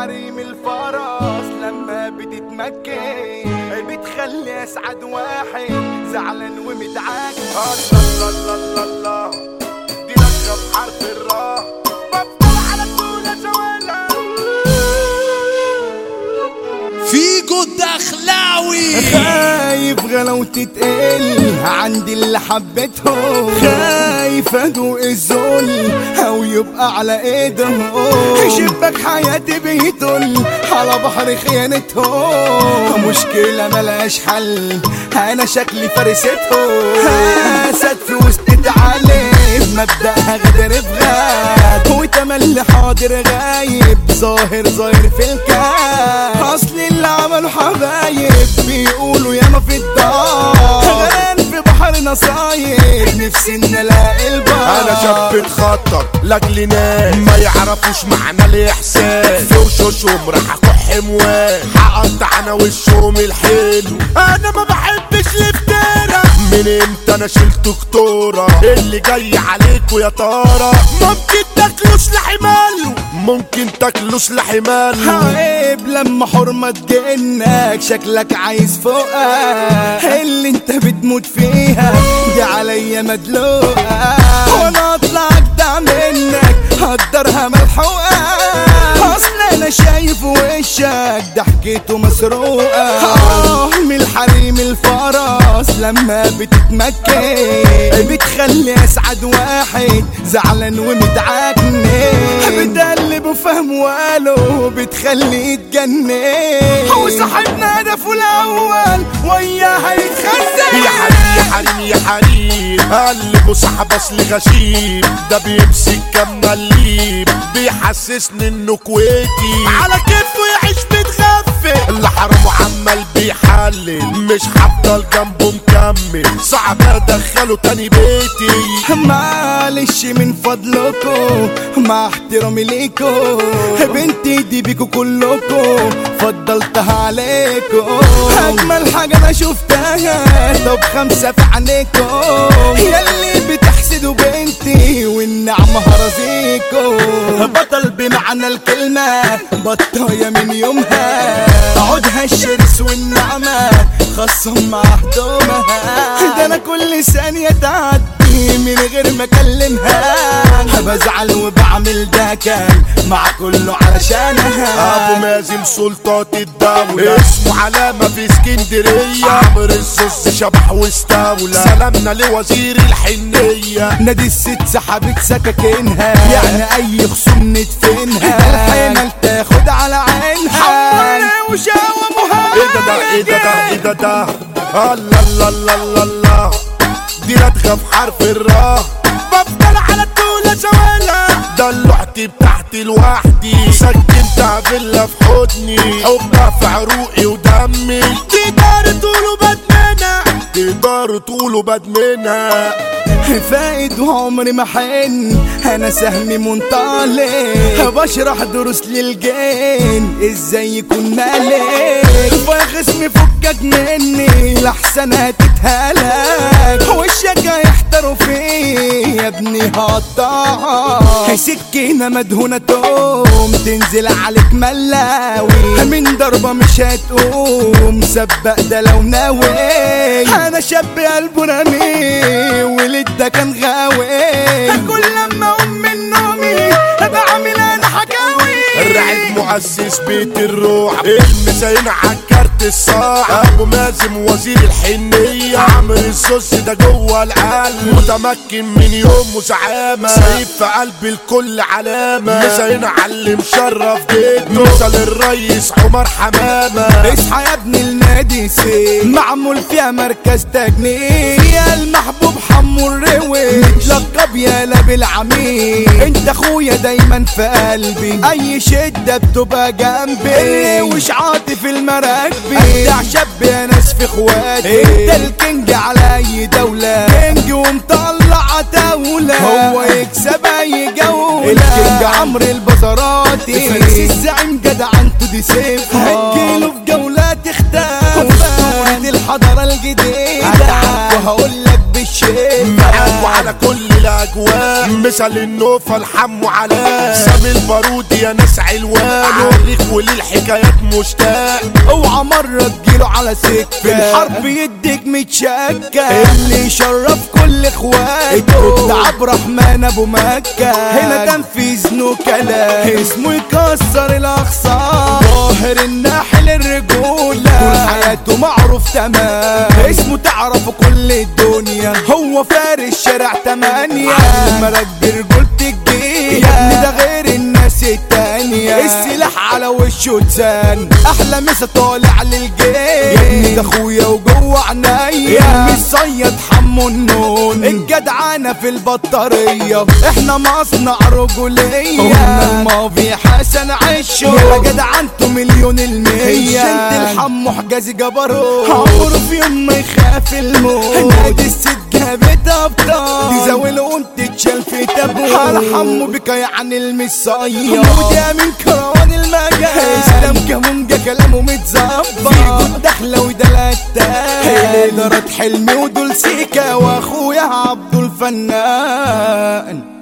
حريم الفرس لما بتتمكن بتخلي اسعد واحد زعلان ومتعاكس. الله الله الله الله دي لكه بحرف الراء بفضل على طول زوالا. فيجو الدخلاوي خايف غلاوتي تتقل عندي اللي حبيتهم، خايف ادوق الذل او يبقى على ايدهم، شباك حياتي بيطل على بحر خيانتهم، مشكلة ملهاش حل انا شكلي فرستهم، اسد في وسط تعالب مبدأها غدر في غاب وتملي حاضر غايب ظاهر في الكاب، اصل اللي عملوا حبايب بيقولوا ياما في الدار غرقان في بحر نصايب نفسي ان الاقي البار. انا شاب اتخطر لاجل ناس ما يعرفوش معنى الاحساس، في وشوشهم راح اكح موال هقطع انا وشهم الحلو، انا ما بحبش الافتراء من امتى انا شلت كتورة، اللي جاي عليكوا يا ترى ممكن تاكلوا سلاحي ماله، ممكن تاكلوا سلاحي ماله. عيب لما حرمة تجنك شكلك عايز فوقها اللي انت بتموت فيها دي عليا مدلوقة، وانا اطلع اجدع منك هقدرها ملحوقة، اصل انا شايف وشك ضحكته مسروقة، من الحريم الفرس لما بتتمكن بتخلي اسعد واحد زعلان ومتعكن، بتقلب وفهم واله بتخلي يتجنن، وصاحبنا هدفه الاول وياها يتخزن. يا حريم يا حريم يا حريم قلبه صاحب اصل غشيم، ده بيمسك كم مليم بيحسسني انه كويتي على كيفه يعيش متغفل، اللي حرمه عمال بيحلل مش هفضل جنبه مكمل، صعب ادخله تاني بيتي. معلش من فضلكم مع احترامي ليكم بنتي دي بيكو كلكم فضلتها عليكم، اجمل حاجة انا شفتها طب 5 في عينيكم، ياللي بتحسدوا بنتي والنعمة هرزيكم، بطل بمعنى الكلمة بطايا من يومها عودها الشرس والنعمة خصهم مع هدومها، ده انا كل ثانية تعدي من غير ما اكلمها بزعل وبعمل ده كان مع كله علشانها. ابو مازن سلطات الدولة اسمه علامة في اسكندرية، عمر الزوز شبح واستولى، سلامنا لوزير الحنية، نادي الست سحبت سكاكينها يعني اي خصوم ندفنها، الحمل تاخد على عينها حمالة وشاوة مهاجر. ايه ده ايه ده ايه ده الله الله الله الله الله دي لدغة في حرف الراء بفضل على طول زوالا، دلوعتي بتاعتي لوحدي سكنتها فيلا في حضني، حبها في عروقي ودمي، تقدروا تقولوا بدمنها تقدروا تقولوا بدمنها. فايد وعمري ما حن انا سهمي منطلق بشرح دروس للجين ازاي يكون مالك، فخصمي فكك مني لحسن هتتهلك وشك هيحتروا فيه يا ابني هقطعها، سكينة مدهونة توم تنزل عليك ملاوي من ضربة مش هتقوم سبق ده لو ناوي، انا شاب قلبه رمي ولد ده كان غاوي، كل لما اقوم من نومي بعمل انا حكاوي، الرعد مؤسس بيت الروح المسايين عالكارت الصاع، ابو مازن وزير الحنية، عمر الزوز ده جوه القلب متمكن من يوم زعامة، سايب في قلب الكل علامة، مسايين علي مشرف جده، مثل الريس عمر حمامة، اصحى يا ابني النادي سي معمول فيها مركز تجنيد، يا المحبوب حمو الروي متلقب يالا بالعميد، انت اخويا دايما في قلبي اي شدة بتبقى جنبي، وش عاطف المراكبي ابدع شاب يا ناس في اخواتي، انت الكينج على اي دولة كينج ومطلع عتاولة، هو يكسب اي جولة الكينج عمرو البزراتي، فارس الزعيم جدع انتو دي سيف هتجيله في جولات اختار اسطورة الحضارة الجديدة، وهقول لك بالشيء معاك على كل الاجواء مثل النوفة الحمو علاء سامي البارود يا ناس علوان عريخ وللحكايات مشتاق. اوعى مرة تجيله على سكة في الحرب يديك متشكة اللي يشرف كل اخواته ده عبد الرحمن ابو مكة هنا تنفيذ نو كلام اسمه يكسر الاخصام ظاهر الناحل الرجولة كل حياته معروف تمام اسمه تعرفه كل الدنيا هو فارس شارع 8 ملك برجولة الجيل يا ابني ده غير الناس التانية السلاح على وشه تسان احلى مسا طالع للجيل يا ابني ده اخويا وجوه عينيا مش صيد حمو النون الجدعانة في البطارية احنا مصنع رجولية قلنا الماضي حسن عشه يا جدعنته مليون المية انت الحمو حجازي جبروت عمره في يوم ما يخاف الموت نادي الست جابت ابطال تزاول وانت تشال في تابوت على حمو بك يعني المصية وده من كروان المجال اسلام كمونجا كلامه متظبط في جود داخله ودلات دارت حلمي ودول سيكا واخويا عبدو الفنان.